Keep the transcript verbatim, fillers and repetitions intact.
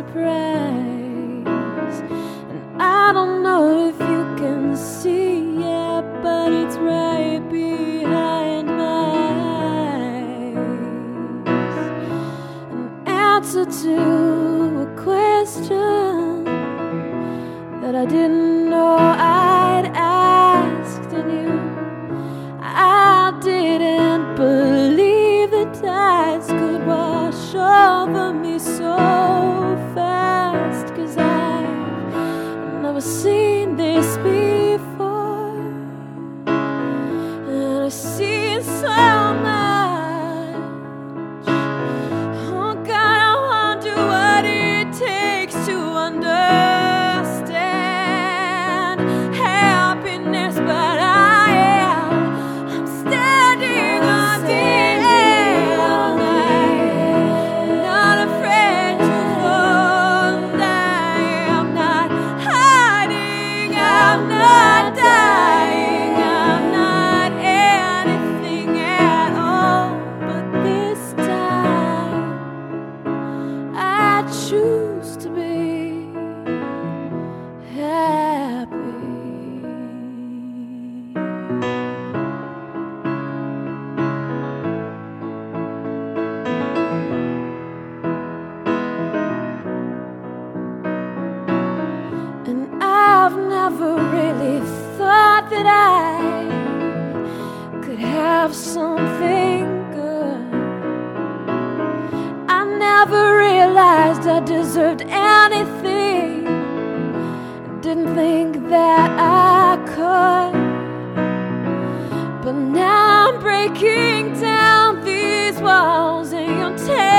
surprise. And I don't know if you can see it, but it's right behind my eyes. An answer to a question that I didn't know I'd asked in you. I didn't believe the tides could wash over me so fast, 'cause I've never seen this before, and I've seen so much. Oh God, I wonder what it takes to understand happiness, but I am I'm standing on the edge, not afraid to fall. I am not hiding, I'm not dying, I'm not anything at all. But this time I choose to be happy. And I've never really thought that I could have something good. I never realized I deserved anything. Didn't think that I could. But now I'm breaking down these walls, and you're telling